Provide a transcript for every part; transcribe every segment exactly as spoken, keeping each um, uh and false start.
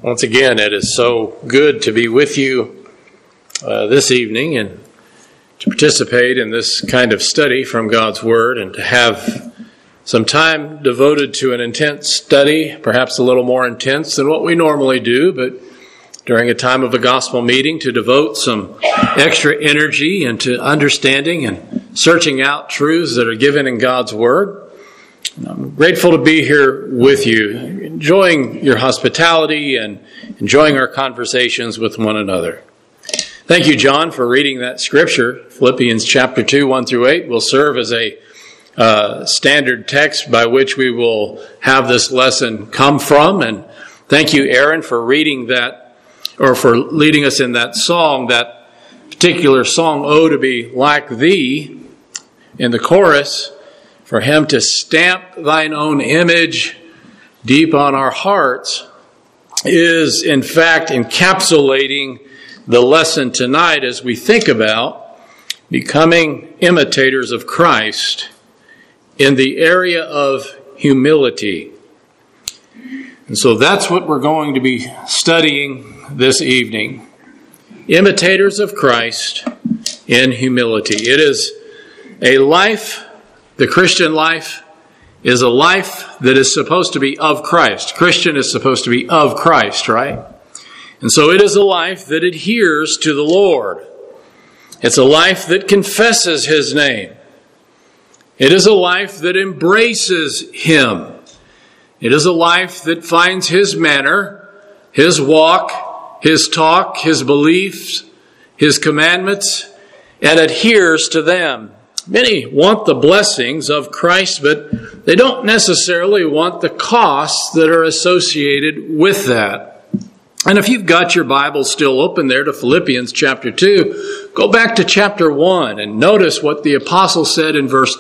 Once again, it is so good to be with you uh, this evening and to participate in this kind of study from God's Word and to have some time devoted to an intense study, perhaps a little more intense than what we normally do, but during a time of a gospel meeting to devote some extra energy into understanding and searching out truths that are given in God's Word. I'm grateful to be here with you, enjoying your hospitality and enjoying our conversations with one another. Thank you, John, for reading that scripture. Philippians chapter two, one through eight will serve as a uh, standard text by which we will have this lesson come from. And thank you, Aaron, for reading that, or for leading us in that song, that particular song, "Oh, to be like thee," in the chorus. For him to stamp thine own image deep on our hearts is, in fact, encapsulating the lesson tonight as we think about becoming imitators of Christ in the area of humility. And so that's what we're going to be studying this evening. Imitators of Christ in humility. It is a life. The Christian life is a life that is supposed to be of Christ. Christian is supposed to be of Christ, right? And so it is a life that adheres to the Lord. It's a life that confesses His name. It is a life that embraces Him. It is a life that finds His manner, His walk, His talk, His beliefs, His commandments, and adheres to them. Many want the blessings of Christ, but they don't necessarily want the costs that are associated with that. And if you've got your Bible still open there to Philippians chapter two, go back to chapter one and notice what the apostle said in verse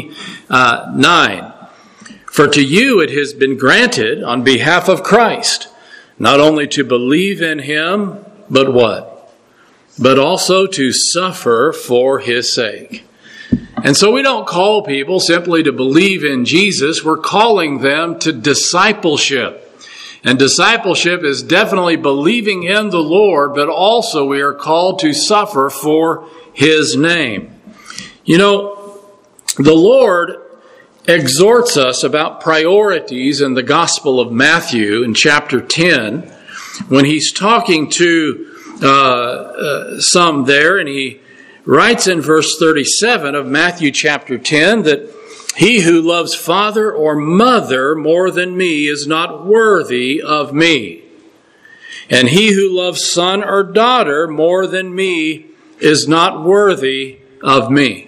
twenty-nine. For to you it has been granted on behalf of Christ, not only to believe in Him, but what? But also to suffer for His sake. And so we don't call people simply to believe in Jesus. We're calling them to discipleship. And discipleship is definitely believing in the Lord, but also we are called to suffer for His name. You know, the Lord exhorts us about priorities in the Gospel of Matthew in chapter ten when He's talking to uh, uh, some there, and He writes in verse thirty-seven of Matthew chapter ten that he who loves father or mother more than me is not worthy of me. And he who loves son or daughter more than me is not worthy of me.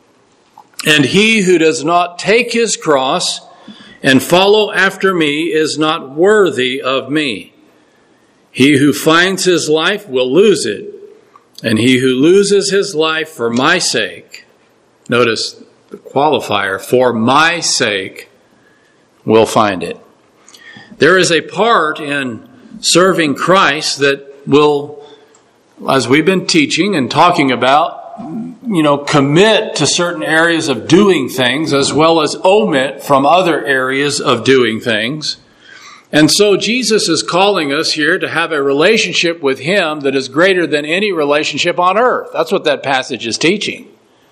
And he who does not take his cross and follow after me is not worthy of me. He who finds his life will lose it. And he who loses his life for my sake, notice the qualifier, for my sake, will find it. There is a part in serving Christ that will, as we've been teaching and talking about, you know, commit to certain areas of doing things as well as omit from other areas of doing things. And so Jesus is calling us here to have a relationship with Him that is greater than any relationship on earth. That's what that passage is teaching.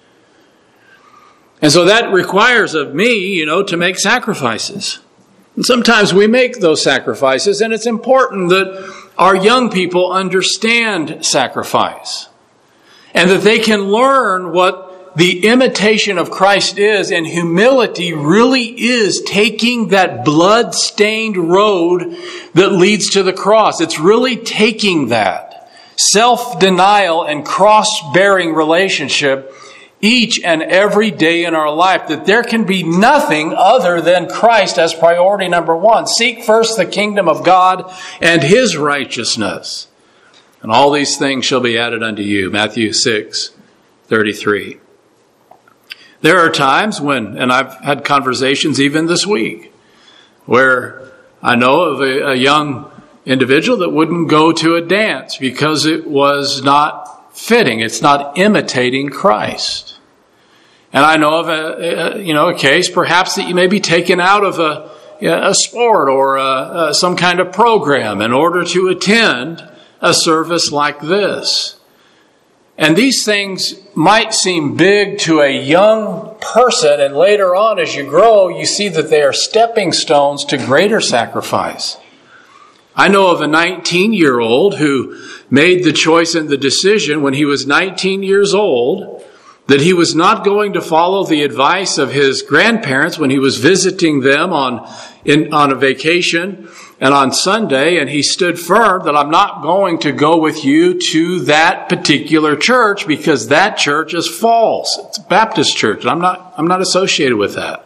And so that requires of me, you know, to make sacrifices. And sometimes we make those sacrifices, and it's important that our young people understand sacrifice. And that they can learn what the imitation of Christ is, and humility really is taking that blood-stained road that leads to the cross. It's really taking that self-denial and cross-bearing relationship each and every day in our life, that there can be nothing other than Christ as priority number one. Seek first the kingdom of God and His righteousness, and all these things shall be added unto you. Matthew six thirty-three. There are times when, and I've had conversations even this week, where I know of a, a young individual that wouldn't go to a dance because it was not fitting. It's not imitating Christ. And I know of a, a you know a case perhaps that you may be taken out of a a sport or a, a, some kind of program in order to attend a service like this. And these things might seem big to a young person, and later on as you grow, you see that they are stepping stones to greater sacrifice. I know of a nineteen-year-old who made the choice and the decision when he was nineteen years old that he was not going to follow the advice of his grandparents when he was visiting them on in, on a vacation and on Sunday, and he stood firm that I'm not going to go with you to that particular church because that church is false. It's a Baptist church, and I'm not I'm not associated with that.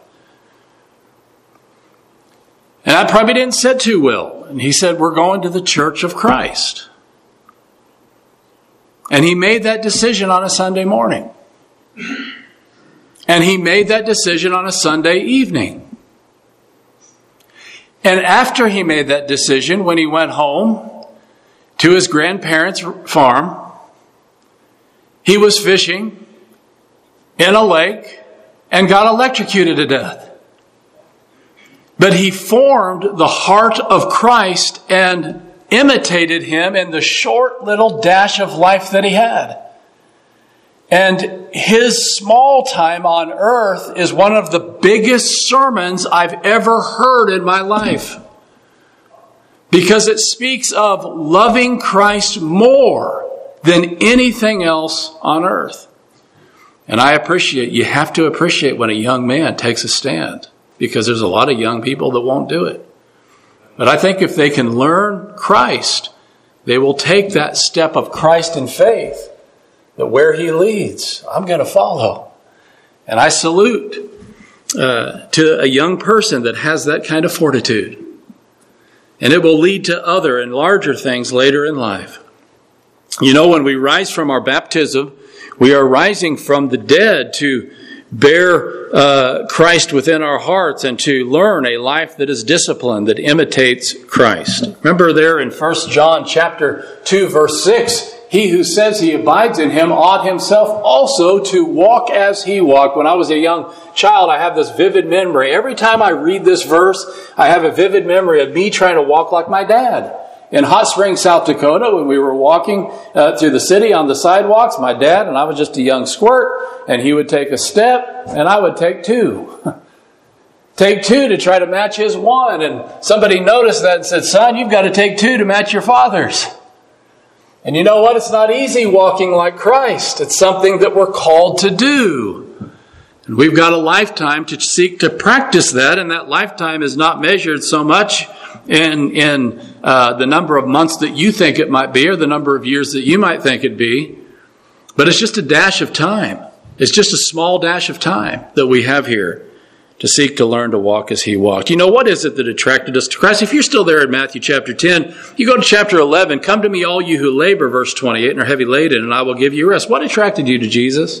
And I probably didn't sit too well. And he said, we're going to the Church of Christ. And he made that decision on a Sunday morning. And he made that decision on a Sunday evening. And after he made that decision, when he went home to his grandparents' farm, he was fishing in a lake and got electrocuted to death. But he formed the heart of Christ and imitated him in the short little dash of life that he had. And his small time on earth is one of the biggest sermons I've ever heard in my life. Because it speaks of loving Christ more than anything else on earth. And I appreciate, you have to appreciate when a young man takes a stand. Because there's a lot of young people that won't do it. But I think if they can learn Christ, they will take that step of Christ in faith. That where he leads, I'm going to follow. And I salute uh, to a young person that has that kind of fortitude. And it will lead to other and larger things later in life. You know, when we rise from our baptism, we are rising from the dead to bear uh, Christ within our hearts and to learn a life that is disciplined, that imitates Christ. Remember there in First John chapter two, verse six, he who says he abides in him ought himself also to walk as he walked. When I was a young child, I have this vivid memory. Every time I read this verse, I have a vivid memory of me trying to walk like my dad. In Hot Springs, South Dakota, when we were walking uh, through the city on the sidewalks, my dad, and I was just a young squirt, and he would take a step, and I would take two. Take two to try to match his one. And somebody noticed that and said, son, you've got to take two to match your father's. And you know what? It's not easy walking like Christ. It's something that we're called to do. And we've got a lifetime to seek to practice that, and that lifetime is not measured so much in in uh, the number of months that you think it might be or the number of years that you might think it'd be. But it's just a dash of time. It's just a small dash of time that we have here to seek to learn to walk as he walked. You know, what is it that attracted us to Christ? If you're still there in Matthew chapter ten, you go to chapter eleven, come to me all you who labor, verse twenty-eight, and are heavy laden, and I will give you rest. What attracted you to Jesus?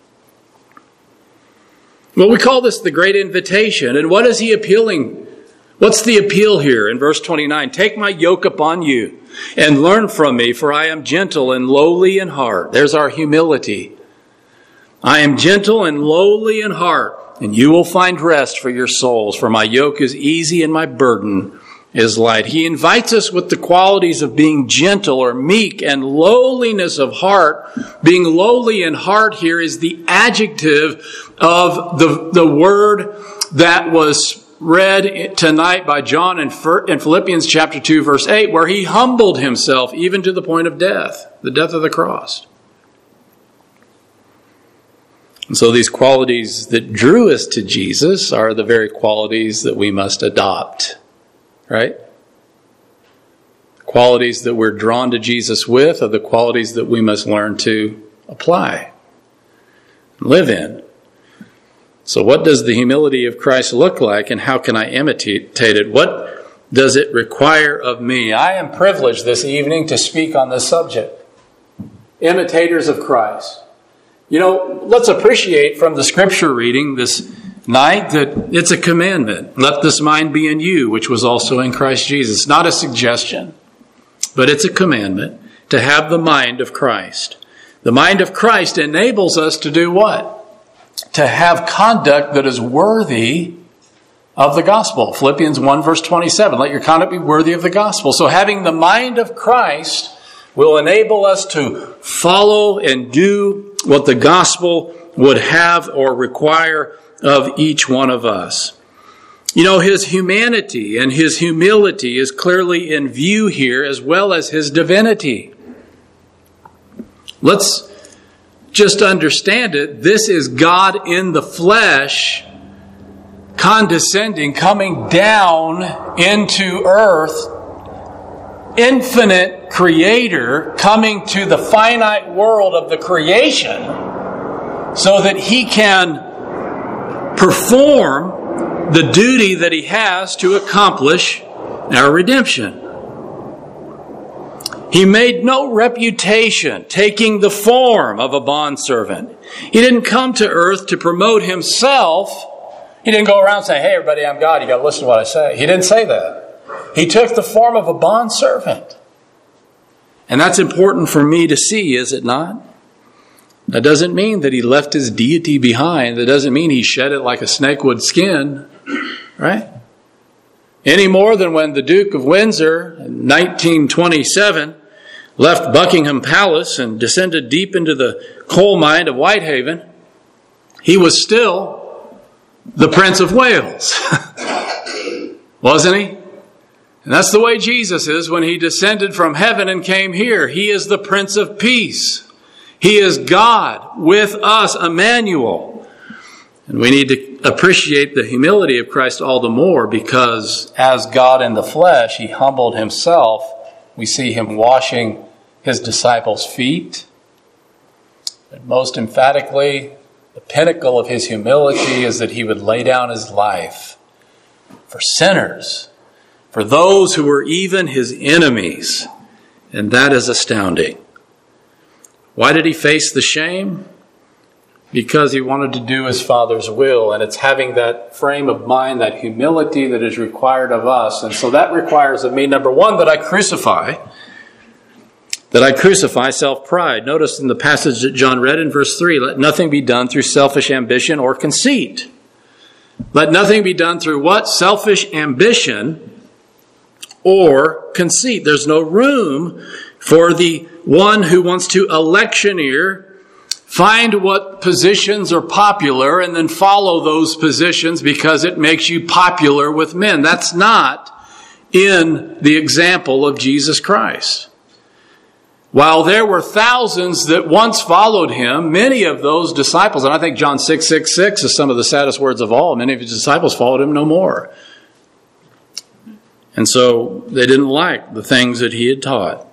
Well, we call this the great invitation. And what is he appealing? What's the appeal here in verse twenty-nine? Take my yoke upon you and learn from me, for I am gentle and lowly in heart. There's our humility. I am gentle and lowly in heart, and you will find rest for your souls, for my yoke is easy and my burden is light. He invites us with the qualities of being gentle or meek and lowliness of heart. Being lowly in heart here is the adjective of the, the word that was read tonight by John in Philippians chapter two, verse eight, where he humbled himself even to the point of death, the death of the cross. And so these qualities that drew us to Jesus are the very qualities that we must adopt, right? The qualities that we're drawn to Jesus with are the qualities that we must learn to apply, live in. So what does the humility of Christ look like, and how can I imitate it? What does it require of me? I am privileged this evening to speak on this subject. Imitators of Christ. You know, let's appreciate from the scripture reading this night that it's a commandment. Let this mind be in you, which was also in Christ Jesus. Not a suggestion, but it's a commandment to have the mind of Christ. The mind of Christ enables us to do what? To have conduct that is worthy of the gospel. Philippians one verse twenty-seven, let your conduct be worthy of the gospel. So having the mind of Christ will enable us to follow and do what the gospel would have or require of each one of us. You know, his humanity and his humility is clearly in view here, as well as his divinity. Let's just understand it. This is God in the flesh, condescending, coming down into earth, infinite creator coming to the finite world of the creation so that he can perform the duty that he has to accomplish our redemption. He made no reputation, taking the form of a bondservant. He didn't come to earth to promote himself. He didn't go around saying, hey, everybody, I'm God. You got to listen to what I say. He didn't say that. He took the form of a bondservant. And that's important for me to see, is it not? That doesn't mean that he left his deity behind. That doesn't mean he shed it like a snake would skin. Right? Any more than when the Duke of Windsor in nineteen twenty-seven left Buckingham Palace and descended deep into the coal mine of Whitehaven, he was still the Prince of Wales. Wasn't he? And that's the way Jesus is when he descended from heaven and came here. He is the Prince of Peace. He is God with us, Emmanuel. And we need to appreciate the humility of Christ all the more because as God in the flesh, he humbled himself. We see him washing his disciples' feet. But most emphatically, the pinnacle of his humility is that he would lay down his life for sinners, for those who were even his enemies. And that is astounding. Why did he face the shame? Because he wanted to do his Father's will. And it's having that frame of mind, that humility that is required of us. And so that requires of me, number one, that I crucify. That I crucify self-pride. Notice in the passage that John read in verse three, let nothing be done through selfish ambition or conceit. Let nothing be done through what? Selfish ambition or conceit. There's no room for the one who wants to electioneer, find what positions are popular, and then follow those positions because it makes you popular with men. That's not in the example of Jesus Christ. While there were thousands that once followed him, many of those disciples, and I think John six six six is some of the saddest words of all, many of his disciples followed him no more. And so they didn't like the things that he had taught.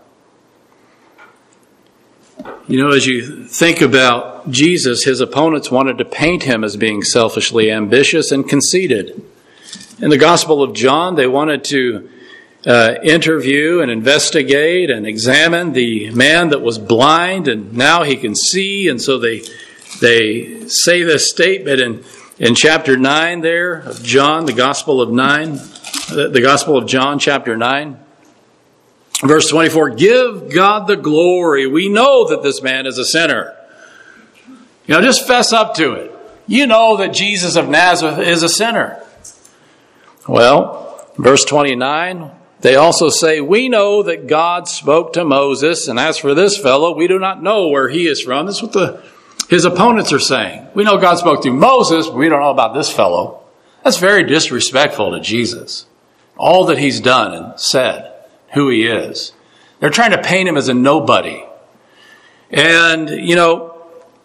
You know, as you think about Jesus, his opponents wanted to paint him as being selfishly ambitious and conceited. In the Gospel of John, they wanted to uh, interview and investigate and examine the man that was blind and now he can see. And so they they say this statement in, in chapter nine there of John, the Gospel of nine, the Gospel of John, chapter nine. Verse twenty-four, give God the glory. We know that this man is a sinner. You know, just fess up to it. You know that Jesus of Nazareth is a sinner. Well, verse twenty-nine, they also say, we know that God spoke to Moses, and as for this fellow, we do not know where he is from. That's what the his opponents are saying. We know God spoke to Moses, but we don't know about this fellow. That's very disrespectful to Jesus. All that he's done and said. Who he is. They're trying to paint him as a nobody. And, you know,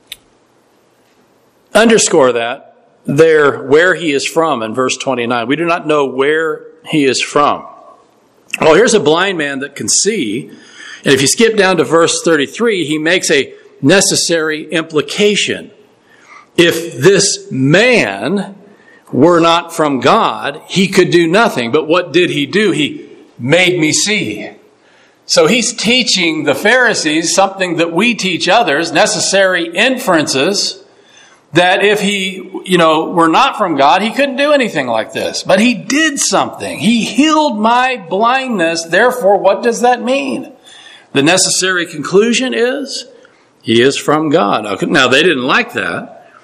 underscore that there where he is from in verse twenty-nine. We do not know where he is from. Well, here's a blind man that can see. And if you skip down to verse thirty-three, he makes a necessary implication. If this man were not from God, he could do nothing. But what did he do? He made me see. So he's teaching the Pharisees something that we teach others, necessary inferences, that if he, you know, were not from God, he couldn't do anything like this. But he did something. He healed my blindness. Therefore, what does that mean? The necessary conclusion is he is from God. Now, they didn't like that.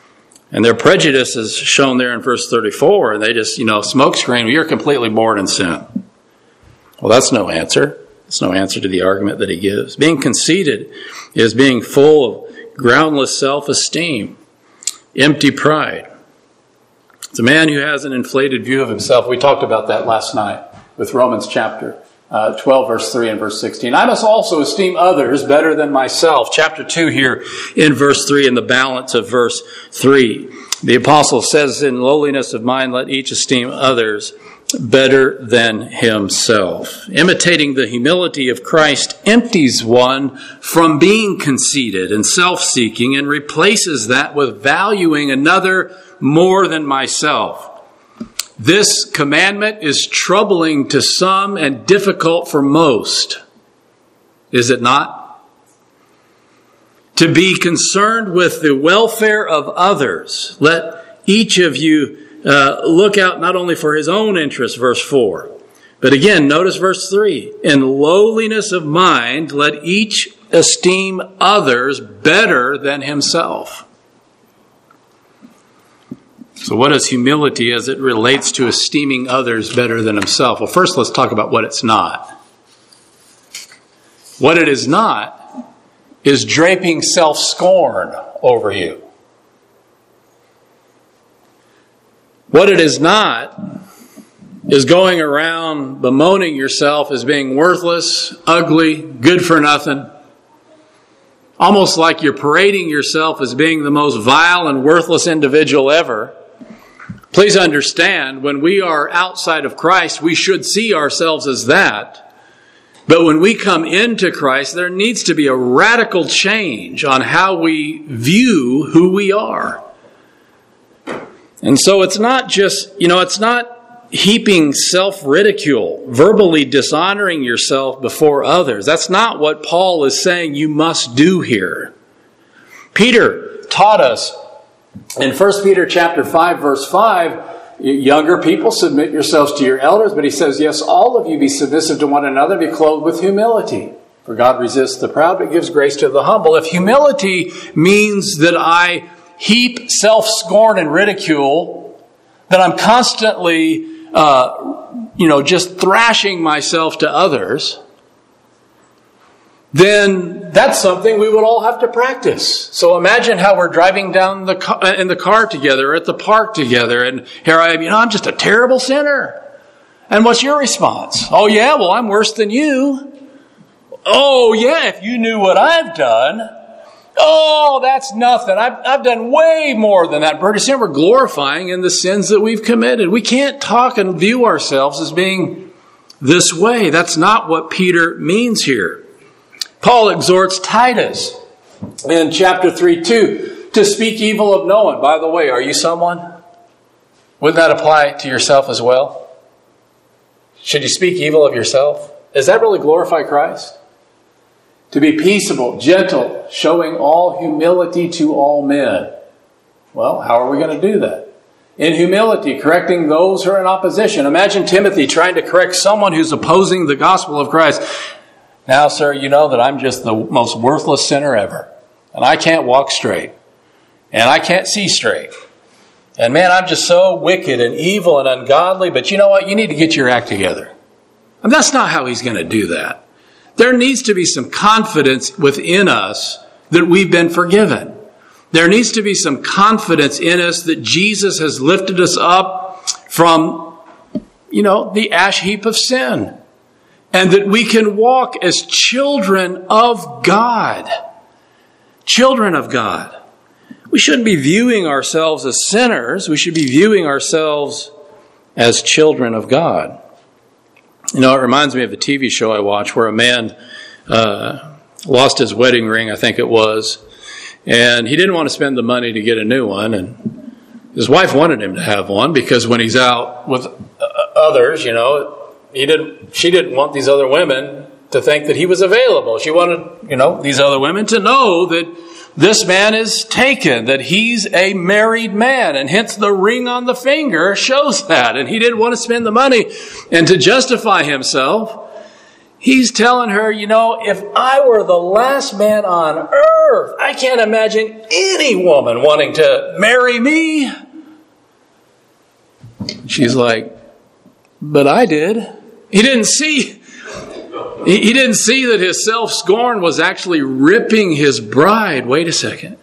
And their prejudice is shown there in verse thirty-four. And they just, you know, smokescreen, you're completely born in sin. Well, that's no answer. That's no answer to the argument that he gives. Being conceited is being full of groundless self-esteem, empty pride. It's a man who has an inflated view of himself. We talked about that last night with Romans chapter uh, twelve, verse three and verse sixteen. I must also esteem others better than myself. Chapter two here in verse three, in the balance of verse three. The apostle says, in lowliness of mind, let each esteem others better than himself. Imitating the humility of Christ empties one from being conceited and self-seeking and replaces that with valuing another more than myself. This commandment is troubling to some and difficult for most. Is it not? To be concerned with the welfare of others. Let each of you uh, look out not only for his own interest, verse four. But again, notice verse three. In lowliness of mind, let each esteem others better than himself. So what is humility as it relates to esteeming others better than himself? Well, first let's talk about what it's not. What it is not is draping self-scorn over you. What it is not is going around bemoaning yourself as being worthless, ugly, good for nothing. Almost like you're parading yourself as being the most vile and worthless individual ever. Please understand, when we are outside of Christ, we should see ourselves as that. But when we come into Christ, there needs to be a radical change on how we view who we are. And so it's not just, you know, it's not heaping self-ridicule, verbally dishonoring yourself before others. That's not what Paul is saying you must do here. Peter taught us in First Peter chapter five, verse five, younger people, submit yourselves to your elders. But he says, yes, all of you be submissive to one another, be clothed with humility. For God resists the proud, but gives grace to the humble. If humility means that I heap self-scorn and ridicule, that I'm constantly, uh, you know, just thrashing myself to others, then that's something we would all have to practice. So imagine how we're driving down the car, in the car together, or at the park together, and here I am, you know, I'm just a terrible sinner. And what's your response? Oh yeah, well I'm worse than you. Oh yeah, if you knew what I've done. Oh, that's nothing. I've, I've done way more than that. Pretty soon we're glorifying in the sins that we've committed. We can't talk and view ourselves as being this way. That's not what Peter means here. Paul exhorts Titus in chapter three, two, to speak evil of no one. By the way, are you someone? Wouldn't that apply to yourself as well? Should you speak evil of yourself? Does that really glorify Christ? To be peaceable, gentle, showing all humility to all men. Well, how are we going to do that? In humility, correcting those who are in opposition. Imagine Timothy trying to correct someone who's opposing the gospel of Christ. Now, sir, you know that I'm just the most worthless sinner ever. And I can't walk straight. And I can't see straight. And man, I'm just so wicked and evil and ungodly. But you know what? You need to get your act together. And that's not how he's going to do that. There needs to be some confidence within us that we've been forgiven. There needs to be some confidence in us that Jesus has lifted us up from, you know, the ash heap of sin. And that we can walk as children of God. Children of God. We shouldn't be viewing ourselves as sinners. We should be viewing ourselves as children of God. You know, it reminds me of a T V show I watched where a man uh, lost his wedding ring, I think it was. And he didn't want to spend the money to get a new one. And his wife wanted him to have one because when he's out with uh, others, you know, he didn't. She didn't want these other women to think that he was available. She wanted, you know, these other women to know that this man is taken, that he's a married man, and hence the ring on the finger shows that. And he didn't want to spend the money. And to justify himself, he's telling her, you know, if I were the last man on earth. I can't imagine any woman wanting to marry me. She's like, but I did. He didn't see, he didn't see that his self-scorn was actually ripping his bride. Wait a second.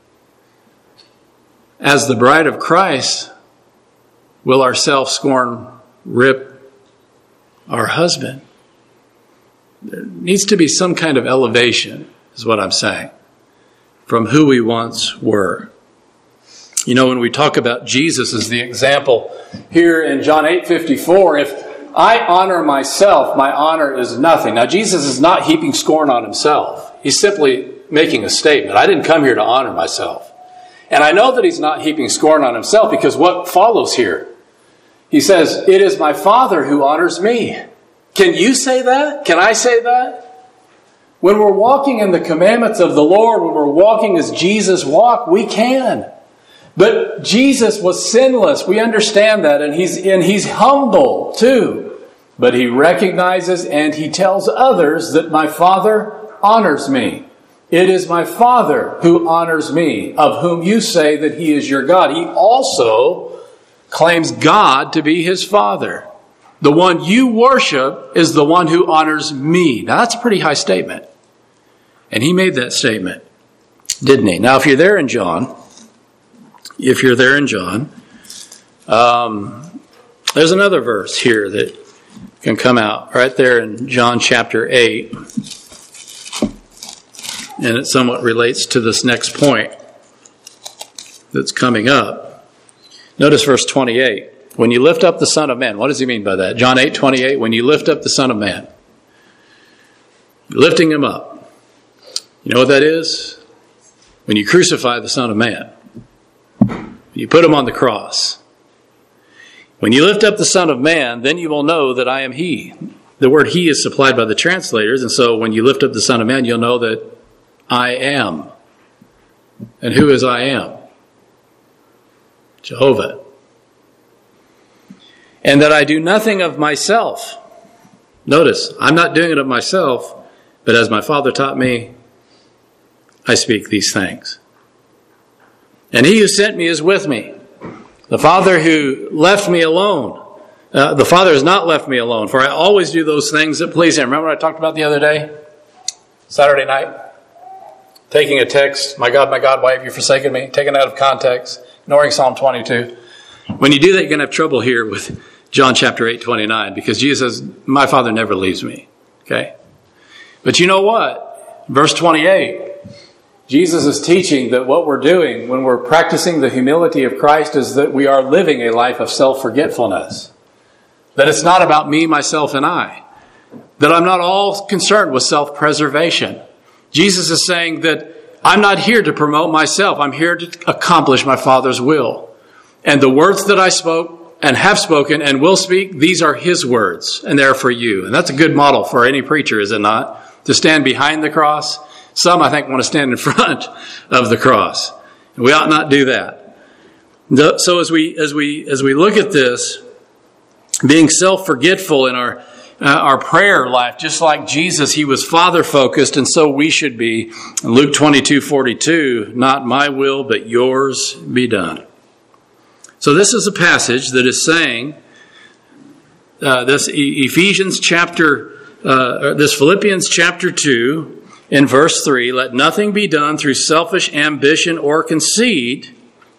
As the bride of Christ, will our self-scorn rip our husband? There needs to be some kind of elevation, is what I'm saying, from who we once were. You know, when we talk about Jesus as the example here in John eight fifty-four, if I honor myself, my honor is nothing. Now, Jesus is not heaping scorn on himself. He's simply making a statement. I didn't come here to honor myself. And I know that he's not heaping scorn on himself because what follows here? He says, it is my Father who honors me. Can you say that? Can I say that? When we're walking in the commandments of the Lord, when we're walking as Jesus walked, we can. But Jesus was sinless. We understand that. And he's, and he's humble too. But he recognizes and he tells others that my Father honors me. It is my Father who honors me, of whom you say that he is your God. He also claims God to be his Father. The one you worship is the one who honors me. Now, that's a pretty high statement. And he made that statement, didn't he? Now, if you're there in John, if you're there in John, um, there's another verse here that can come out right there in John chapter eight. And it somewhat relates to this next point that's coming up. Notice verse twenty-eight. When you lift up the Son of Man, what does he mean by that? John eight twenty-eight, when you lift up the Son of Man, you're lifting him up. You know what that is? When you crucify the Son of Man, you put him on the cross. When you lift up the Son of Man, then you will know that I am he. The word he is supplied by the translators, and so when you lift up the Son of Man, you'll know that I am. And who is I am? Jehovah. And that I do nothing of myself. Notice, I'm not doing it of myself, but as my Father taught me, I speak these things. And he who sent me is with me. The Father who left me alone. Uh, the Father has not left me alone, for I always do those things that please him. Remember what I talked about the other day? Saturday night? Taking a text, my God, my God, why have you forsaken me? Taken out of context, ignoring Psalm twenty-two. When you do that, you're going to have trouble here with John chapter eight twenty-nine, because Jesus says, my Father never leaves me. Okay? But you know what? Verse twenty-eight, Jesus is teaching that what we're doing when we're practicing the humility of Christ is that we are living a life of self-forgetfulness. That it's not about me, myself, and I. That I'm not all concerned with self-preservation. Jesus is saying that I'm not here to promote myself. I'm here to accomplish my Father's will. And the words that I spoke and have spoken and will speak, these are his words, and they're for you. And that's a good model for any preacher, is it not? To stand behind the cross. Some, I think, want to stand in front of the cross. We ought not do that. So as we as we as we look at this, being self-forgetful in our Uh, our prayer life, just like Jesus, he was Father-focused, and so we should be. Luke twenty-two forty-two, not my will, but yours be done. So this is a passage that is saying, uh, this e- Ephesians chapter, uh, this Philippians chapter two, in verse three, let nothing be done through selfish ambition or conceit.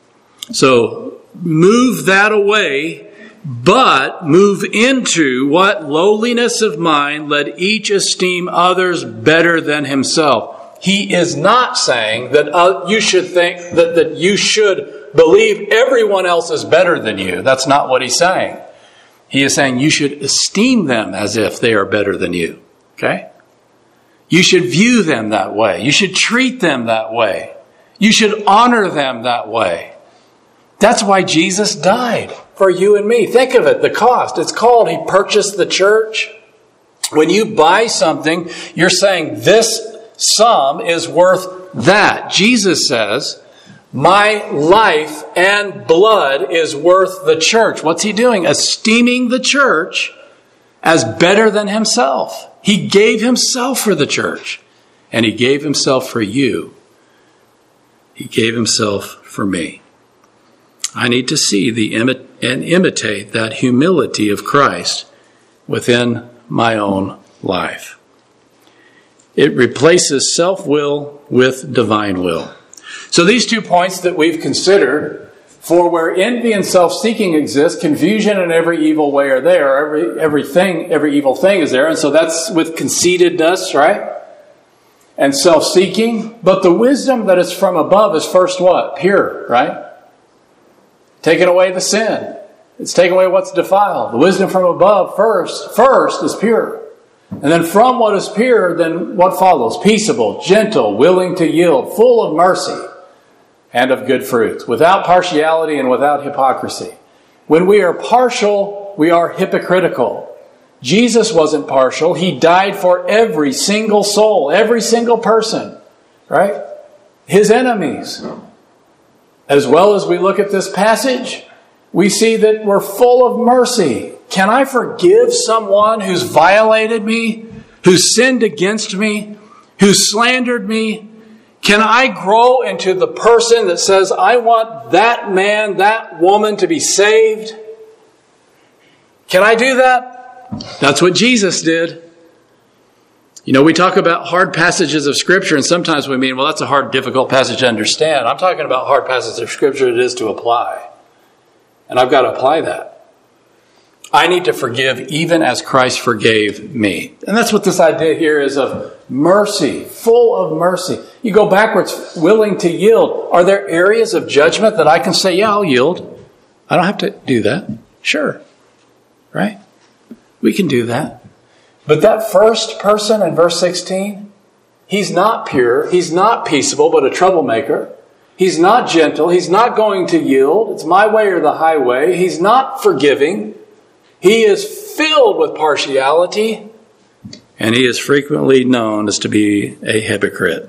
So move that away. But move into what? Lowliness of mind, let each esteem others better than himself. He is not saying that uh, you should think that, that you should believe everyone else is better than you. That's not what he's saying. He is saying you should esteem them as if they are better than you. Okay? You should view them that way. You should treat them that way. You should honor them that way. That's why Jesus died. For you and me. Think of it, the cost. It's called, he purchased the church. When you buy something, you're saying this sum is worth that. Jesus says, my life and blood is worth the church. What's he doing? Esteeming the church as better than himself. He gave himself for the church. And he gave himself for you. He gave himself for me. I need to see the imi- and imitate that humility of Christ within my own life. It replaces self-will with divine will. So these two points that we've considered, for where envy and self-seeking exist, confusion and every evil way are there. Every everything, every evil thing is there. And so that's with conceitedness, right? And self-seeking. But the wisdom that is from above is first what? Pure, right? Taking away the sin. It's taking away what's defiled. The wisdom from above first, first is pure. And then from what is pure, then what follows? Peaceable, gentle, willing to yield, full of mercy and of good fruits, without partiality and without hypocrisy. When we are partial, we are hypocritical. Jesus wasn't partial. He died for every single soul, every single person, right? His enemies. As well as we look at this passage, we see that we're full of mercy. Can I forgive someone who's violated me, who's sinned against me, who's slandered me? Can I grow into the person that says, I want that man, that woman to be saved? Can I do that? That's what Jesus did. You know, we talk about hard passages of Scripture, and sometimes we mean, well, that's a hard, difficult passage to understand. I'm talking about hard passages of Scripture it is to apply. And I've got to apply that. I need to forgive even as Christ forgave me. And that's what this idea here is of mercy, full of mercy. You go backwards, willing to yield. Are there areas of judgment that I can say, yeah, I'll yield? I don't have to do that. Sure. Right? We can do that. But that first person in verse sixteen, he's not pure, he's not peaceable, but a troublemaker. He's not gentle, he's not going to yield. It's my way or the highway. He's not forgiving. He is filled with partiality, and he is frequently known as to be a hypocrite.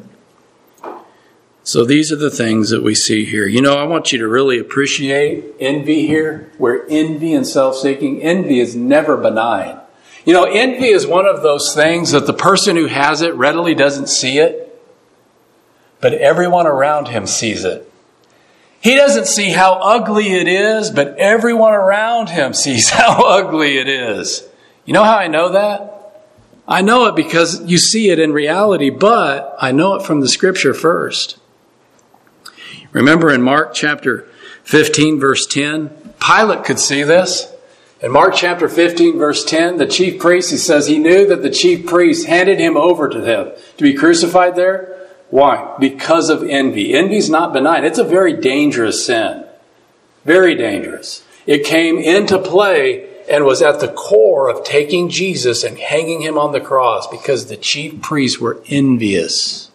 So these are the things that we see here. You know, I want you to really appreciate envy here, where envy and self-seeking, envy is never benign. You know, envy is one of those things that the person who has it readily doesn't see it, but everyone around him sees it. He doesn't see how ugly it is, but everyone around him sees how ugly it is. You know how I know that? I know it because you see it in reality, but I know it from the Scripture first. Remember in Mark chapter fifteen, verse ten, Pilate could see this. In Mark chapter fifteen, verse ten, the chief priest, he says he knew that the chief priest handed him over to them to be crucified there. Why? Because of envy. Envy is not benign. It's a very dangerous sin. Very dangerous. It came into play and was at the core of taking Jesus and hanging him on the cross because the chief priests were envious.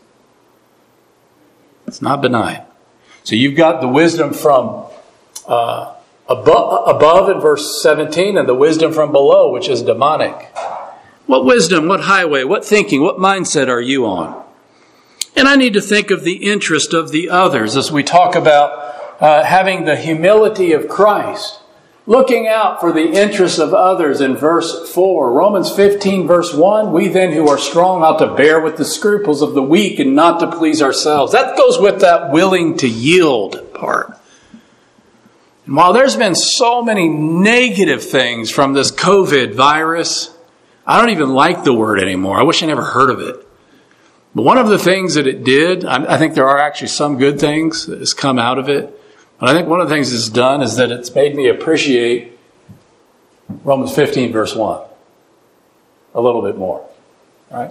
It's not benign. So you've got the wisdom from uh, above, above in verse seventeen and the wisdom from below, which is demonic. What wisdom, what highway, what thinking, what mindset are you on? And I need to think of the interest of the others as we talk about uh, having the humility of Christ. Looking out for the interests of others in verse four. Romans fifteen, verse one, we then who are strong ought to bear with the scruples of the weak and not to please ourselves. That goes with that willing to yield part. And while there's been so many negative things from this COVID virus, I don't even like the word anymore. I wish I never heard of it. But one of the things that it did, I think there are actually some good things that has come out of it. But I think one of the things it's done is that it's made me appreciate Romans fifteen, verse one a little bit more. Right?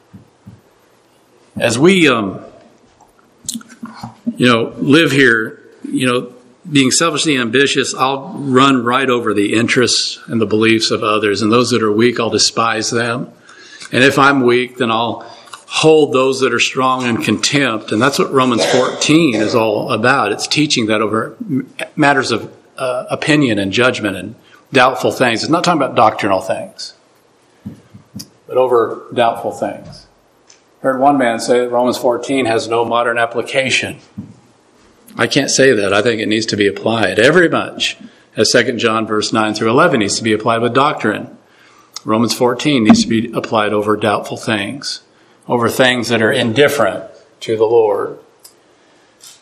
As we, um, you know, live here, you know, being selfishly ambitious, I'll run right over the interests and the beliefs of others. And those that are weak, I'll despise them. And if I'm weak, then I'll hold those that are strong in contempt. And that's what Romans fourteen is all about. It's teaching that over matters of uh, opinion and judgment and doubtful things. It's not talking about doctrinal things, but over doubtful things. I heard one man say that Romans fourteen has no modern application. I can't say that. I think it needs to be applied every much as Second John verse nine through eleven needs to be applied with doctrine. Romans fourteen needs to be applied over doubtful things, over things that are indifferent to the Lord.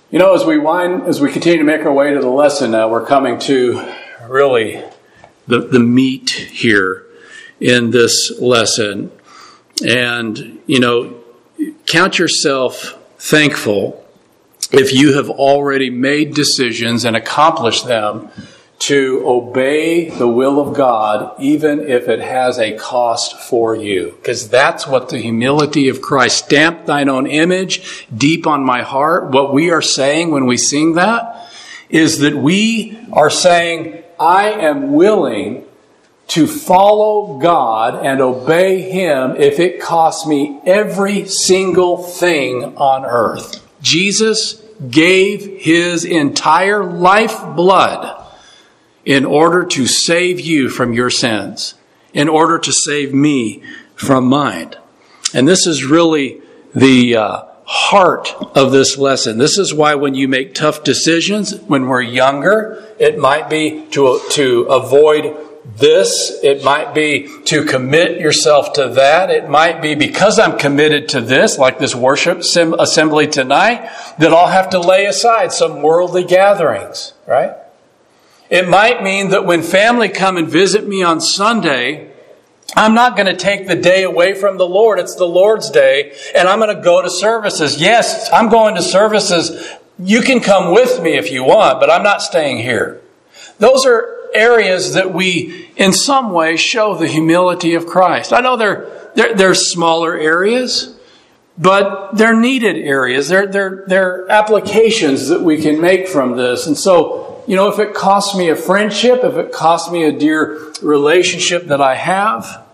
You know, as we wind, as we continue to make our way to the lesson now, we're coming to really the, the meat here in this lesson. And, you know, count yourself thankful if you have already made decisions and accomplished them to obey the will of God, even if it has a cost for you. Because that's what the humility of Christ, stamp thine own image deep on my heart. What we are saying when we sing that is that we are saying, I am willing to follow God and obey Him if it costs me every single thing on earth. Jesus gave His entire lifeblood in order to save you from your sins, in order to save me from mine. And this is really the uh, heart of this lesson. This is why when you make tough decisions, when we're younger, it might be to, to avoid this. It might be to commit yourself to that. It might be because I'm committed to this, like this worship sim- assembly tonight, that I'll have to lay aside some worldly gatherings, right? It might mean that when family come and visit me on Sunday, I'm not going to take the day away from the Lord. It's the Lord's day, and I'm going to go to services. Yes, I'm going to services. You can come with me if you want, but I'm not staying here. Those are areas that we, in some way, show the humility of Christ. I know they're, they're, they're smaller areas, but they're needed areas. They're, they're, they're applications that we can make from this. And so, you know, if it costs me a friendship, if it costs me a dear relationship that I have,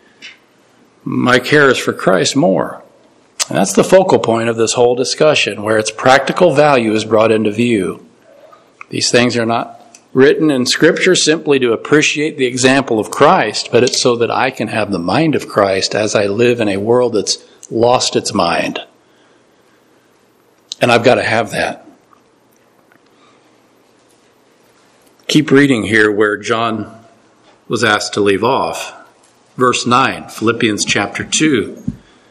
my care is for Christ more. And that's the focal point of this whole discussion, where its practical value is brought into view. These things are not written in Scripture simply to appreciate the example of Christ, but it's so that I can have the mind of Christ as I live in a world that's lost its mind. And I've got to have that. Keep reading here where John was asked to leave off. Verse nine, Philippians chapter two.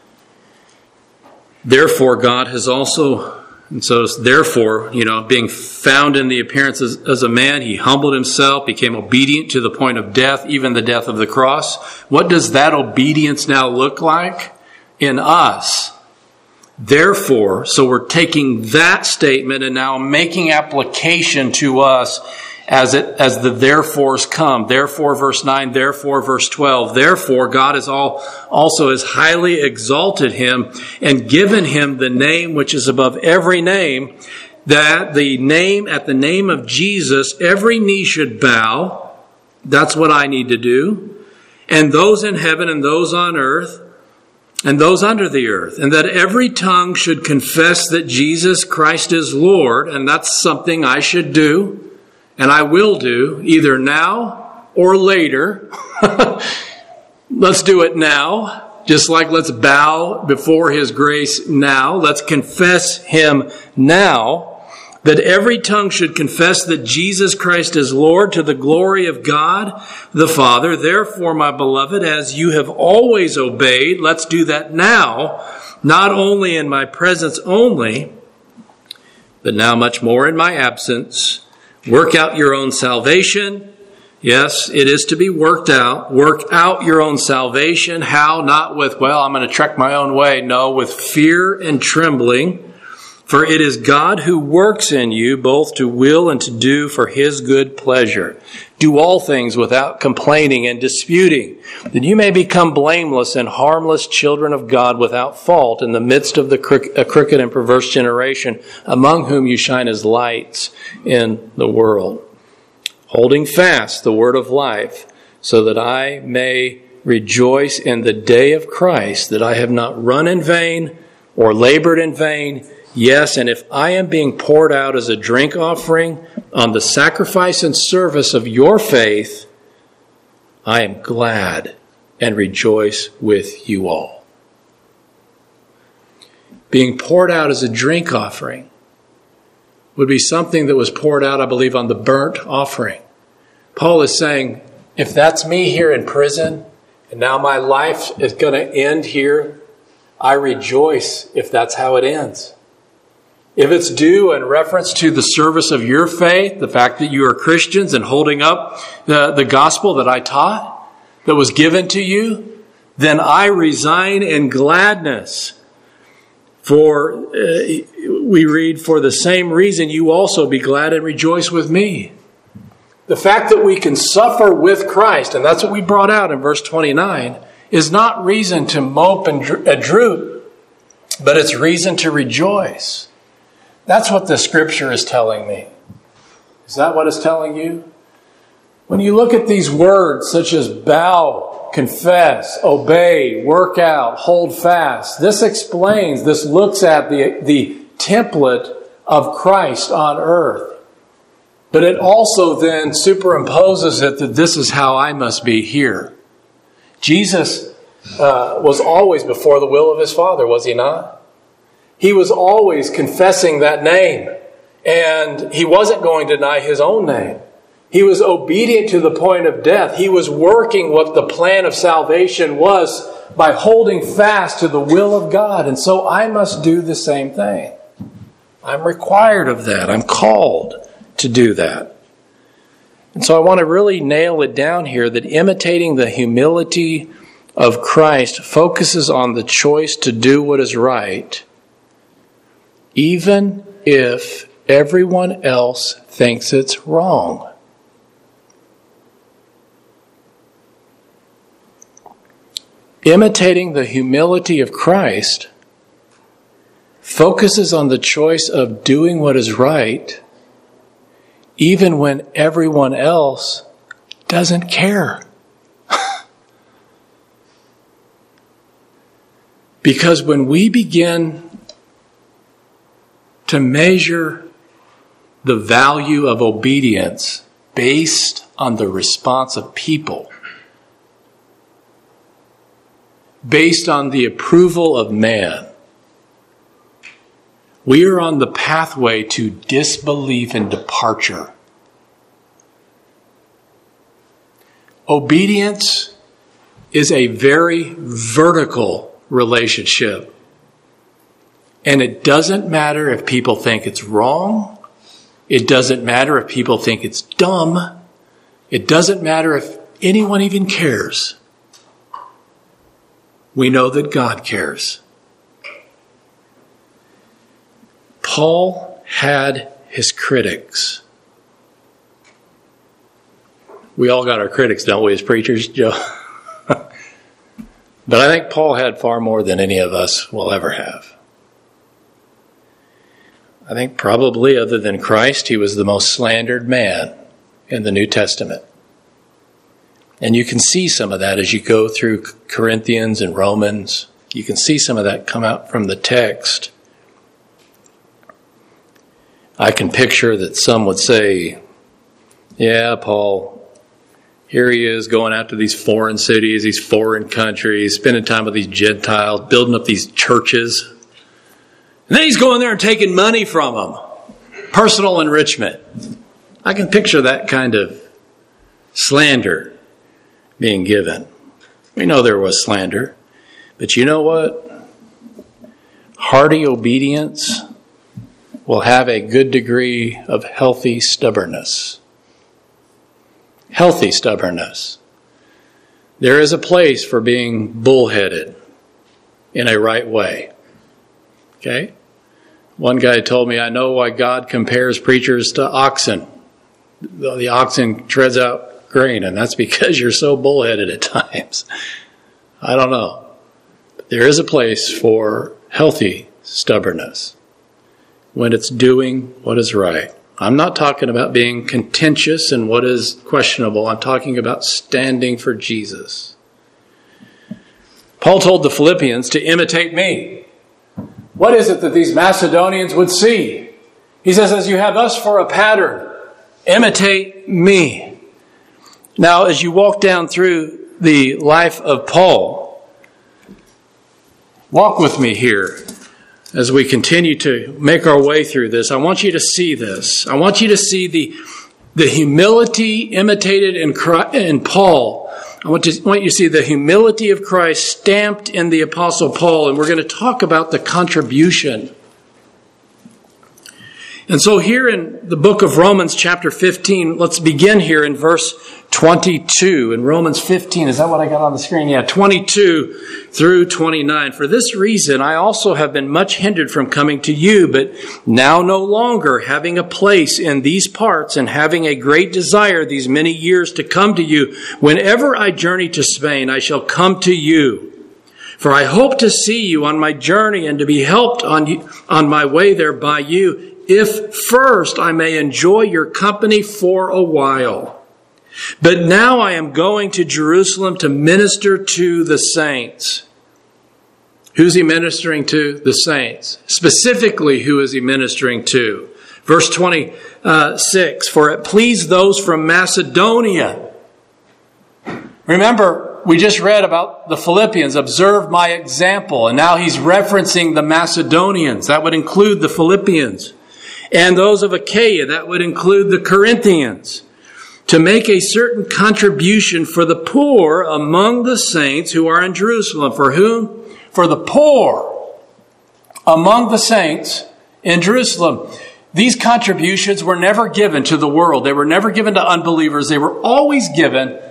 Therefore God has also, and so therefore, you know, being found in the appearance as, as a man, he humbled himself, became obedient to the point of death, even the death of the cross. What does that obedience now look like in us? Therefore, so we're taking that statement and now making application to us as it as the therefores come. Therefore, verse nine, therefore, verse twelve. Therefore, God has all also has highly exalted him and given him the name which is above every name, that the name, at the name of Jesus, every knee should bow. That's what I need to do. And those in heaven and those on earth and those under the earth. And that every tongue should confess that Jesus Christ is Lord. And that's something I should do. And I will do, either now or later. Let's do it now. Just like let's bow before His grace now. Let's confess Him now. That every tongue should confess that Jesus Christ is Lord, to the glory of God the Father. Therefore, my beloved, as you have always obeyed, let's do that now. Not only in my presence only, but now much more in my absence. Work out your own salvation. Yes, it is to be worked out. Work out your own salvation. How? Not with, well, I'm going to trek my own way. No, with fear and trembling. For it is God who works in you both to will and to do for His good pleasure. Do all things without complaining and disputing, that you may become blameless and harmless children of God without fault in the midst of the crook- a crooked and perverse generation, among whom you shine as lights in the world, holding fast the word of life, so that I may rejoice in the day of Christ, that I have not run in vain or labored in vain. Yes, and if I am being poured out as a drink offering on the sacrifice and service of your faith, I am glad and rejoice with you all. Being poured out as a drink offering would be something that was poured out, I believe, on the burnt offering. Paul is saying, if that's me here in prison, and now my life is going to end here, I rejoice if that's how it ends. if it's due in reference to the service of your faith, the fact that you are Christians and holding up the, the gospel that I taught, that was given to you, then I resign in gladness. For uh, we read, for the same reason you also be glad and rejoice with me. The fact that we can suffer with Christ, and that's what we brought out in verse twenty-nine, is not reason to mope and droop, but it's reason to rejoice. That's what the Scripture is telling me. Is that what it's telling you? When you look at these words such as bow, confess, obey, work out, hold fast, this explains, this looks at the, the template of Christ on earth. But it also then superimposes it that this is how I must be here. Jesus uh, was always before the will of his Father, was he not? He was always confessing that name. And he wasn't going to deny his own name. He was obedient to the point of death. He was working what the plan of salvation was by holding fast to the will of God. And so I must do the same thing. I'm required of that. I'm called to do that. And so I want to really nail it down here that imitating the humility of Christ focuses on the choice to do what is right, even if everyone else thinks it's wrong. Imitating the humility of Christ focuses on the choice of doing what is right, even when everyone else doesn't care. Because when we begin to measure the value of obedience based on the response of people, based on the approval of man, we are on the pathway to disbelief and departure. Obedience is a very vertical relationship. And it doesn't matter if people think it's wrong. It doesn't matter if people think it's dumb. It doesn't matter if anyone even cares. We know that God cares. Paul had his critics. We all got our critics, don't we, as preachers, Joe? But I think Paul had far more than any of us will ever have. I think probably other than Christ, he was the most slandered man in the New Testament. And you can see some of that as you go through Corinthians and Romans. You can see some of that come out from the text. I can picture that some would say, yeah, Paul, here he is going out to these foreign cities, these foreign countries, spending time with these Gentiles, building up these churches. And then he's going there and taking money from them. Personal enrichment. I can picture that kind of slander being given. We know there was slander. But you know what? Hearty obedience will have a good degree of healthy stubbornness. Healthy stubbornness. There is a place for being bullheaded in a right way. Okay? One guy told me, I know why God compares preachers to oxen. The oxen treads out grain, and that's because you're so bullheaded at times. I don't know. But there is a place for healthy stubbornness when it's doing what is right. I'm not talking about being contentious in what is questionable. I'm talking about standing for Jesus. Paul told the Philippians to imitate me. What is it that these Macedonians would see? He says, as you have us for a pattern, imitate me. Now, as you walk down through the life of Paul, walk with me here as we continue to make our way through this. I want you to see this. I want you to see the, the humility imitated in, Christ, in Paul. I want, to, I want you to see the humility of Christ stamped in the Apostle Paul. And we're going to talk about the contribution And so here in the book of Romans chapter fifteen, let's begin here in verse twenty-two. In Romans fifteen, is that what I got on the screen? Yeah, twenty-two through twenty-nine. For this reason, I also have been much hindered from coming to you, but now no longer, having a place in these parts and having a great desire these many years to come to you, whenever I journey to Spain, I shall come to you. For I hope to see you on my journey and to be helped on, on my way there by you, if first I may enjoy your company for a while. But now I am going to Jerusalem to minister to the saints. Who's he ministering to? The saints. Specifically, who is he ministering to? Verse twenty-six, for it pleased those from Macedonia. Remember, we just read about the Philippians, observe my example. And now he's referencing the Macedonians. That would include the Philippians. And those of Achaia, that would include the Corinthians, to make a certain contribution for the poor among the saints who are in Jerusalem. For whom? For the poor among the saints in Jerusalem. These contributions were never given to the world. They were never given to unbelievers. They were always given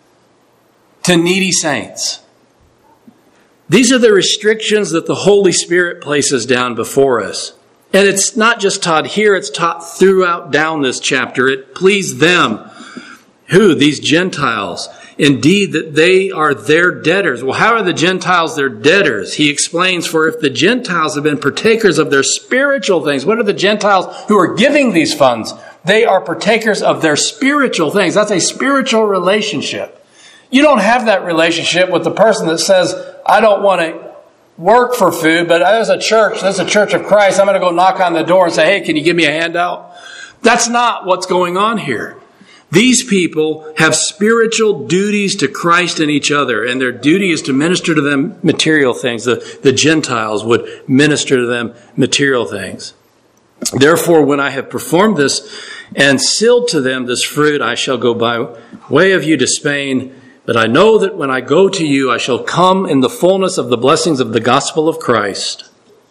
to needy saints. These are the restrictions that the Holy Spirit places down before us. And it's not just taught here, it's taught throughout down this chapter. It pleased them. Who? These Gentiles. Indeed, that they are their debtors. Well, how are the Gentiles their debtors? He explains, for if the Gentiles have been partakers of their spiritual things, what are the Gentiles who are giving these funds? They are partakers of their spiritual things. That's a spiritual relationship. You don't have that relationship with the person that says, I don't want to work for food, but there's a church, there's a Church of Christ. I'm going to go knock on the door and say, hey, can you give me a handout? That's not what's going on here. These people have spiritual duties to Christ and each other, and their duty is to minister to them material things. The, the Gentiles would minister to them material things. Therefore, when I have performed this and sealed to them this fruit, I shall go by way of you to Spain. But I know that when I go to you, I shall come in the fullness of the blessings of the gospel of Christ.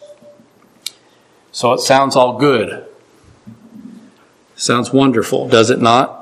So it sounds all good. Sounds wonderful, does it not?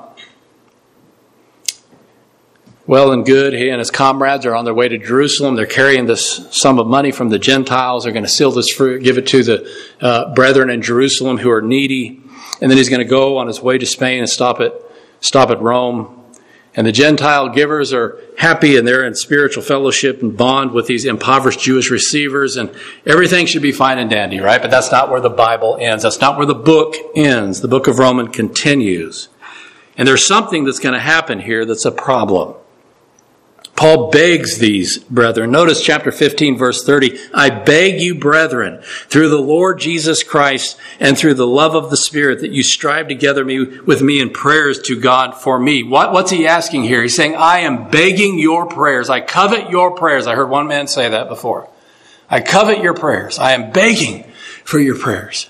Well and good. He and his comrades are on their way to Jerusalem. They're carrying this sum of money from the Gentiles. They're going to seal this fruit, give it to the uh, brethren in Jerusalem who are needy. And then he's going to go on his way to Spain and stop at, stop at Rome. And the Gentile givers are happy, and they're in spiritual fellowship and bond with these impoverished Jewish receivers, and everything should be fine and dandy, right? But that's not where the Bible ends. That's not where the book ends. The book of Romans continues. And there's something that's going to happen here that's a problem. Paul begs these brethren. Notice chapter fifteen, verse thirty. I beg you, brethren, through the Lord Jesus Christ and through the love of the Spirit, that you strive together me, with me in prayers to God for me. What, what's he asking here? He's saying, I am begging your prayers. I covet your prayers. I heard one man say that before. I covet your prayers. I am begging for your prayers.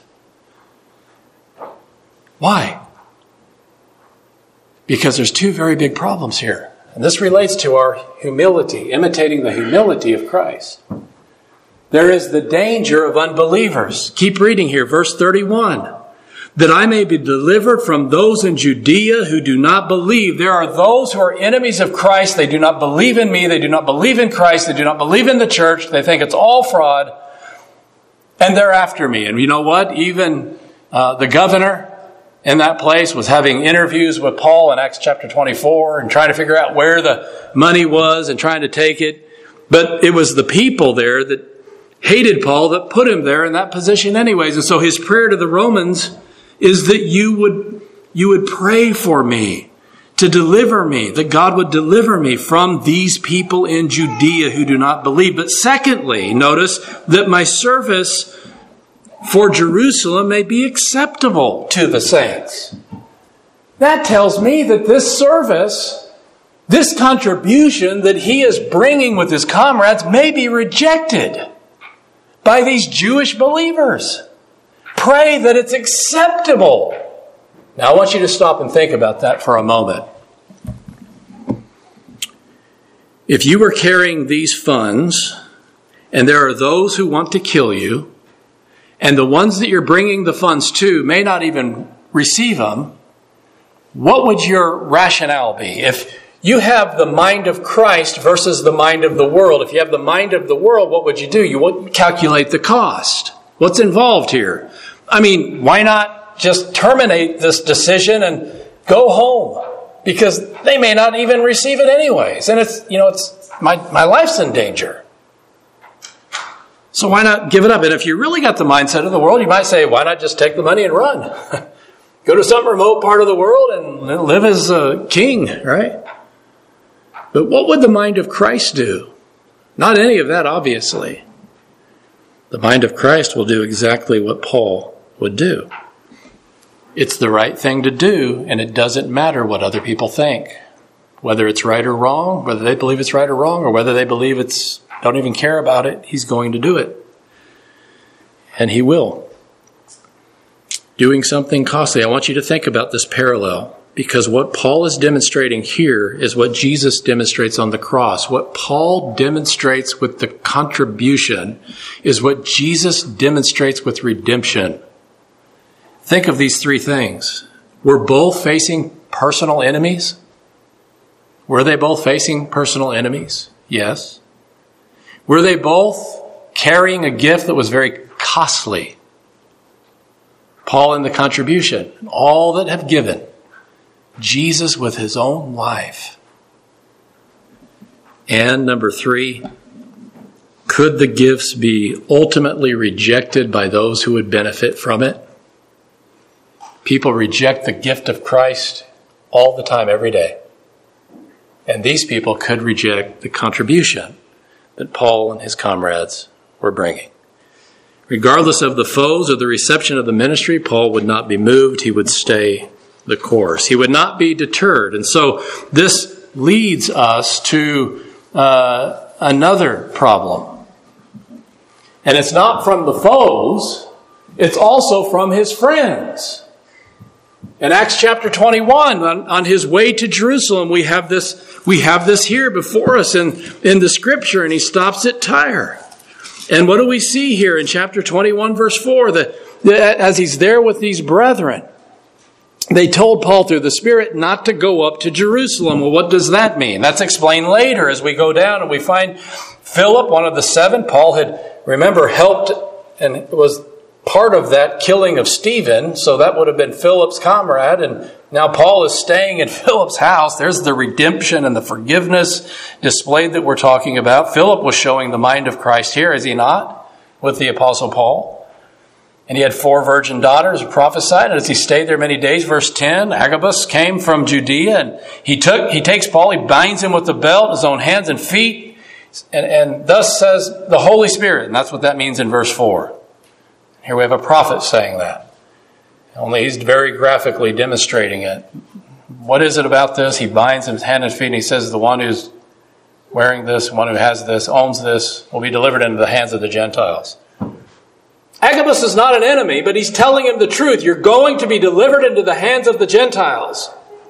Why? Because there's two very big problems here. And this relates to our humility, imitating the humility of Christ. There is the danger of unbelievers. Keep reading here, verse thirty-one. That I may be delivered from those in Judea who do not believe. There are those who are enemies of Christ. They do not believe in me. They do not believe in Christ. They do not believe in the church. They think it's all fraud. And they're after me. And you know what? Even uh, the governor in that place was having interviews with Paul in Acts chapter twenty-four and trying to figure out where the money was and trying to take it. But it was the people there that hated Paul that put him there in that position anyways. And so his prayer to the Romans is that you would, you would pray for me, to deliver me, that God would deliver me from these people in Judea who do not believe. But secondly, notice that my service for Jerusalem may be acceptable to the saints. That tells me that this service, this contribution that he is bringing with his comrades may be rejected by these Jewish believers. Pray that it's acceptable. Now I want you to stop and think about that for a moment. If you were carrying these funds and there are those who want to kill you, and the ones that you're bringing the funds to may not even receive them, what would your rationale be? If you have the mind of Christ versus the mind of the world, if you have the mind of the world, what would you do? You would calculate the cost. What's involved here? I mean, why not just terminate this decision and go home? Because they may not even receive it anyways. And it's, you know, it's my, my life's in danger. So why not give it up? And if you really got the mindset of the world, you might say, why not just take the money and run? Go to some remote part of the world and live as a king, right? But what would the mind of Christ do? Not any of that, obviously. The mind of Christ will do exactly what Paul would do. It's the right thing to do, and it doesn't matter what other people think. Whether it's right or wrong, whether they believe it's right or wrong, or whether they believe it's, don't even care about it, he's going to do it. And he will. Doing something costly. I want you to think about this parallel, because what Paul is demonstrating here is what Jesus demonstrates on the cross. What Paul demonstrates with the contribution is what Jesus demonstrates with redemption. Think of these three things. We're both facing personal enemies. Were they both facing personal enemies? Yes. Were they both carrying a gift that was very costly? Paul in the contribution, all that have given. Jesus with his own life. And number three, could the gifts be ultimately rejected by those who would benefit from it? People reject the gift of Christ all the time, every day. And these people could reject the contribution that Paul and his comrades were bringing. Regardless of the foes or the reception of the ministry, Paul would not be moved. He would stay the course. He would not be deterred. And so this leads us to uh, another problem. And it's not from the foes. It's also from his friends. In Acts chapter twenty-one, on, on his way to Jerusalem, we have this we have this here before us in, in the scripture, and he stops at Tyre. And what do we see here in chapter twenty-one, verse four? That, that as he's there with these brethren, they told Paul through the Spirit not to go up to Jerusalem. Well, what does that mean? That's explained later as we go down and we find Philip, one of the seven. Paul had, remember, helped and was part of that killing of Stephen. So that would have been Philip's comrade. And now Paul is staying in Philip's house. There's the redemption and the forgiveness displayed that we're talking about. Philip was showing the mind of Christ here, is he not? With the Apostle Paul. And he had four virgin daughters who prophesied. And as he stayed there many days, verse ten, Agabus came from Judea. And he took, he takes Paul, he binds him with a belt, his own hands and feet. And, and thus says the Holy Spirit. And that's what that means in verse four. Here we have a prophet saying that. Only he's very graphically demonstrating it. What is it about this? He binds his hand and feet and he says the one who's wearing this, one who has this, owns this, will be delivered into the hands of the Gentiles. Agabus is not an enemy, but he's telling him the truth. You're going to be delivered into the hands of the Gentiles.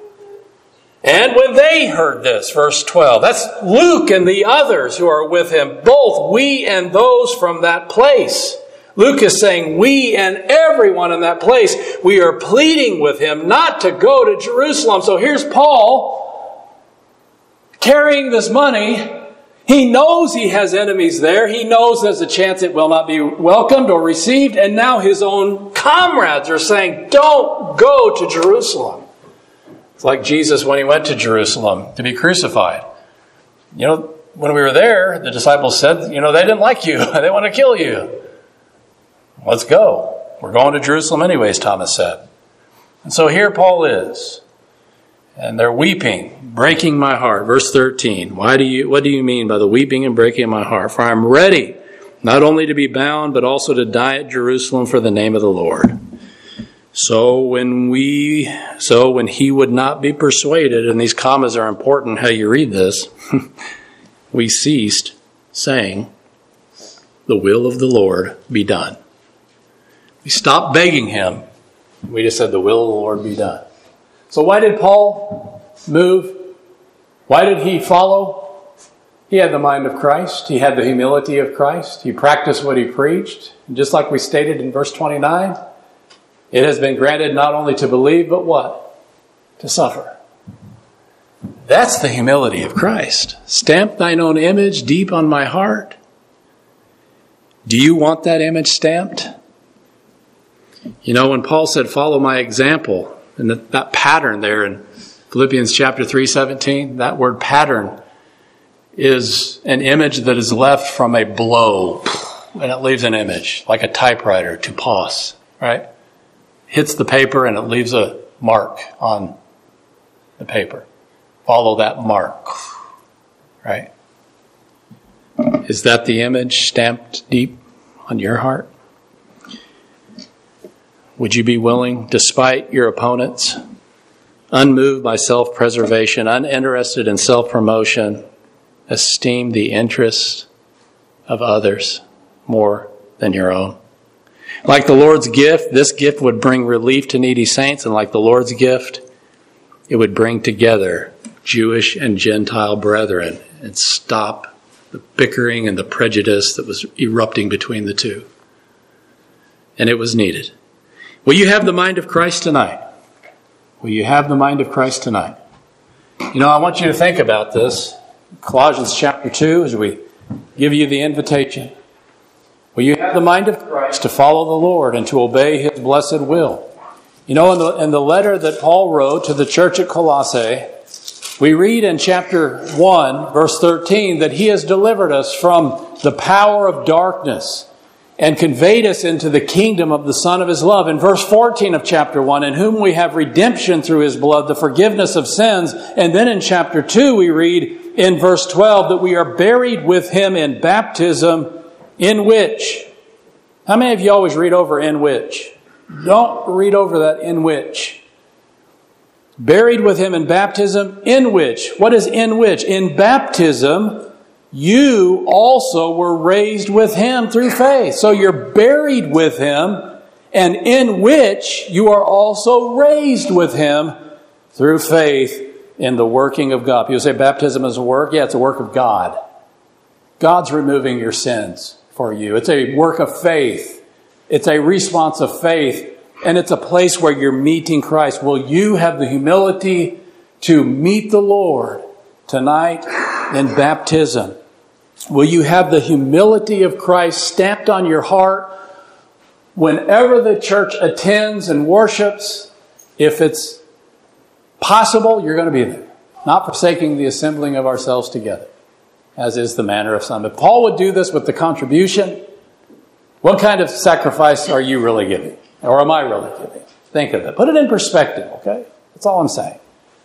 And when they heard this, verse twelve, that's Luke and the others who are with him, both we and those from that place. Luke is saying, we and everyone in that place, we are pleading with him not to go to Jerusalem. So here's Paul carrying this money. He knows he has enemies there. He knows there's a chance it will not be welcomed or received. And now his own comrades are saying, don't go to Jerusalem. It's like Jesus when he went to Jerusalem to be crucified. You know, when we were there, the disciples said, you know, they didn't like you. They want to kill you. Let's go. We're going to Jerusalem anyways, Thomas said. And so here Paul is. And they're weeping, breaking my heart. Verse thirteen. Why do you, what do you mean by the weeping and breaking my heart? For I'm ready not only to be bound, but also to die at Jerusalem for the name of the Lord. So when we, so when he would not be persuaded, and these commas are important how you read this, we ceased saying, the will of the Lord be done. We stopped begging him. We just said, the will of the Lord be done. So why did Paul move? Why did he follow? He had the mind of Christ. He had the humility of Christ. He practiced what he preached. And just like we stated in verse twenty-nine, it has been granted not only to believe, but what? To suffer. That's the humility of Christ. Stamp thine own image deep on my heart. Do you want that image stamped? You know, when Paul said, follow my example, and that, that pattern there in Philippians chapter three seventeen, that word pattern is an image that is left from a blow, and it leaves an image, like a typewriter, to pause, right? Hits the paper and it leaves a mark on the paper. Follow that mark, right? Is that the image stamped deep on your heart? Would you be willing, despite your opponents, unmoved by self-preservation, uninterested in self-promotion, esteem the interest of others more than your own? Like the Lord's gift, this gift would bring relief to needy saints, and like the Lord's gift, it would bring together Jewish and Gentile brethren and stop the bickering and the prejudice that was erupting between the two. And it was needed. Will you have the mind of Christ tonight? Will you have the mind of Christ tonight? You know, I want you to think about this. Colossians chapter two, as we give you the invitation. Will you have the mind of Christ to follow the Lord and to obey his blessed will? You know, in the, in the letter that Paul wrote to the church at Colossae, we read in chapter one, verse thirteen, that he has delivered us from the power of darkness and conveyed us into the kingdom of the Son of his love. In verse fourteen of chapter one, in whom we have redemption through his blood, the forgiveness of sins. And then in chapter two, we read in verse twelve that we are buried with him in baptism, in which. How many of you always read over in which? Don't read over that in which. Buried with him in baptism, in which. What is in which? In baptism, you also were raised with him through faith. So you're buried with him, and in which you are also raised with him through faith in the working of God. People say baptism is a work. Yeah, it's a work of God. God's removing your sins for you. It's a work of faith. It's a response of faith. And it's a place where you're meeting Christ. Will you have the humility to meet the Lord tonight in baptism? Will you have the humility of Christ stamped on your heart whenever the church attends and worships? If it's possible, you're going to be there. Not forsaking the assembling of ourselves together, as is the manner of some. If Paul would do this with the contribution, what kind of sacrifice are you really giving? Or am I really giving? Think of it. Put it in perspective, okay? That's all I'm saying.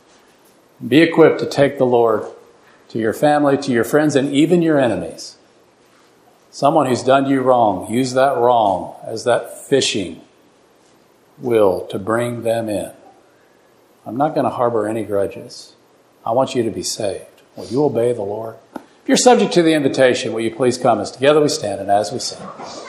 Be equipped to take the Lord to your family, to your friends, and even your enemies. Someone who's done you wrong, use that wrong as that fishing will to bring them in. I'm not going to harbor any grudges. I want you to be saved. Will you obey the Lord? If you're subject to the invitation, will you please come as together we stand and as we sing.